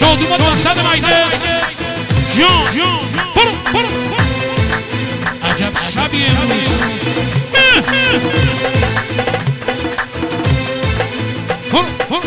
شادومت وسط مجلس جان برو عجب شبیه امروز برو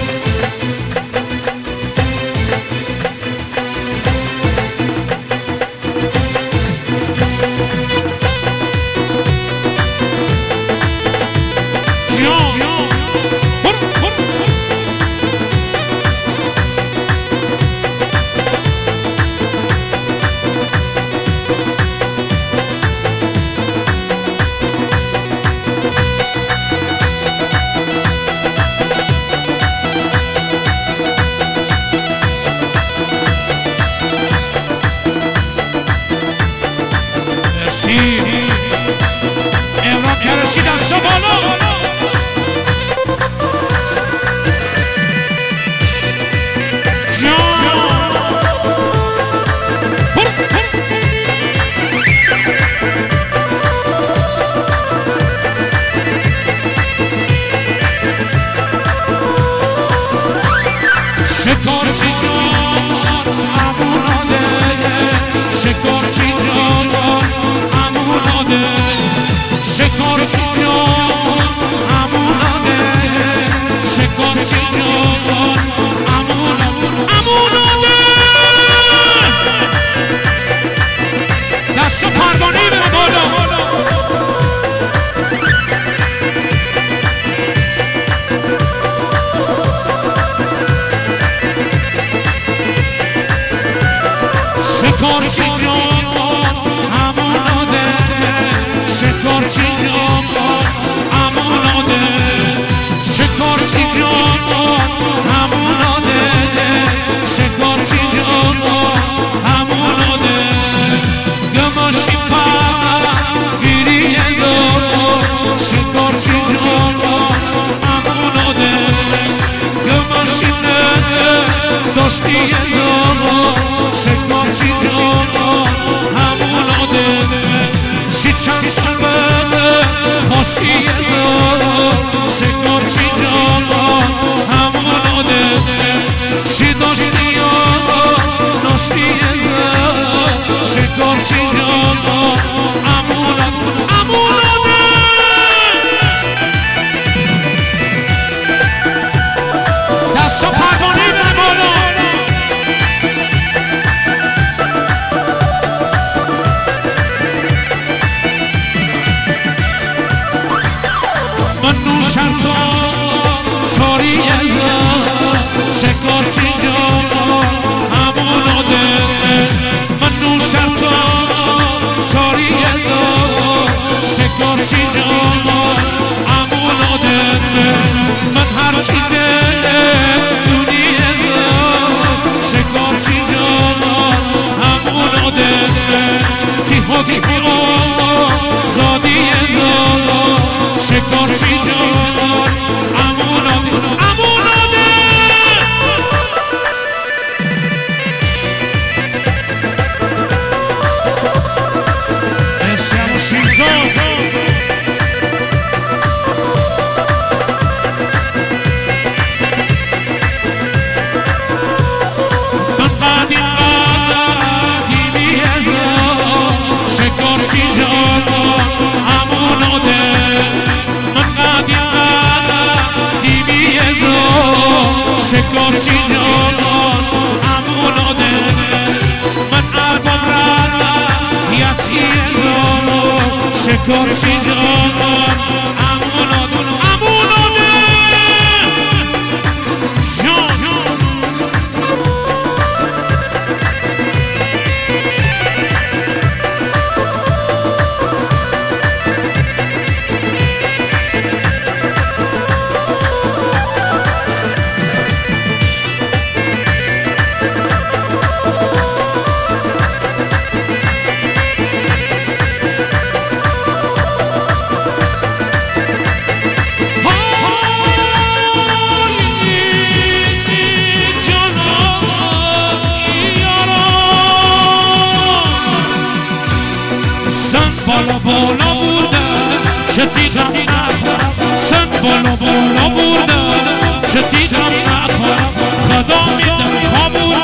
بالا بالا بودن چه تیغم نخورم سن بالا بالا بودن چه تیغم نخورم خدا میدم خوابون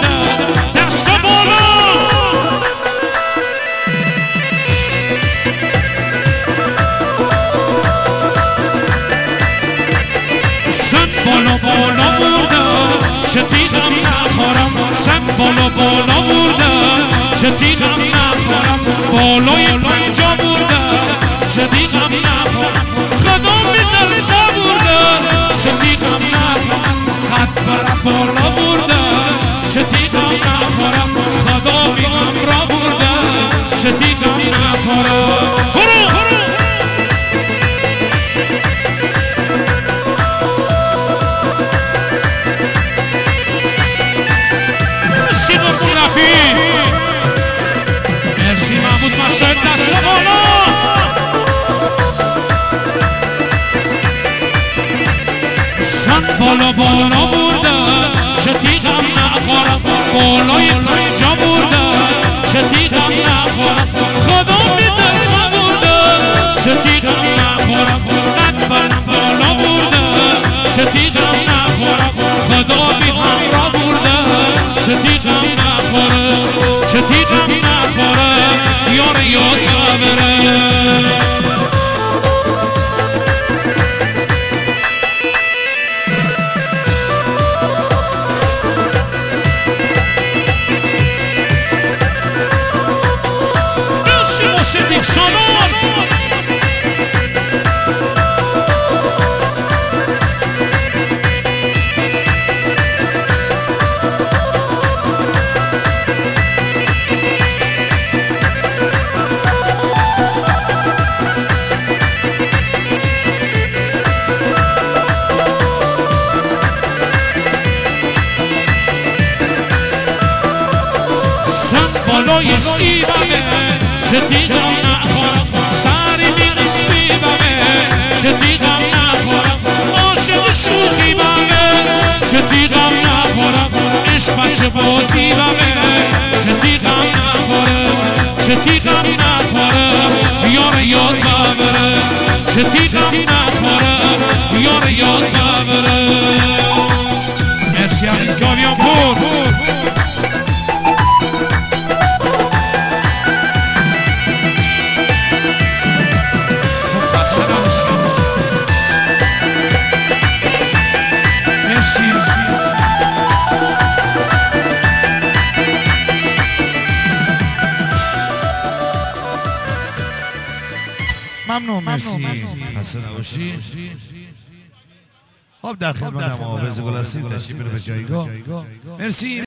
سن بالا بالا بردم چه تیغم نخورم سن بالا بالا بردم چه تیغم نخورم بالای پنجا بردم چه تیغم نخورم خدا به دلخا بردم چه تیغم نخورم خط برم بالا بردم چه تیغم نخورم خدا به همراه بردم چه تیغم نخورم مرسی محمود مشهد دست بالا سن بالا بالا بردم چه تیغم نخورم بالای پنجا بردم چه تیغم نخورم خدا به دلخا بردم چه تیغم نخورم قد برم بالا بردم چه تیغم نخورم خدا به همراه بردم چه تیغم نخورم چه تیغم نخورم یار یاد نبرم صدیق سالار سن بالای سیبمه چه تیغم نخورم سری بی اسمی بمه چه تیغم نخورم عاشق شوخی بمه چه تیغم نخورم عشق بچه بازی بمه چه تیغم نخورم چه تیغم نخورم یار یاد ببرم چه تیغم نخورم یار یاد ببرم مرسی عزیز گاویان پور ممنون مرسی خسته نباشی خب در خدمت محافظ گل هستید تشریف بره به جایگاه مرسی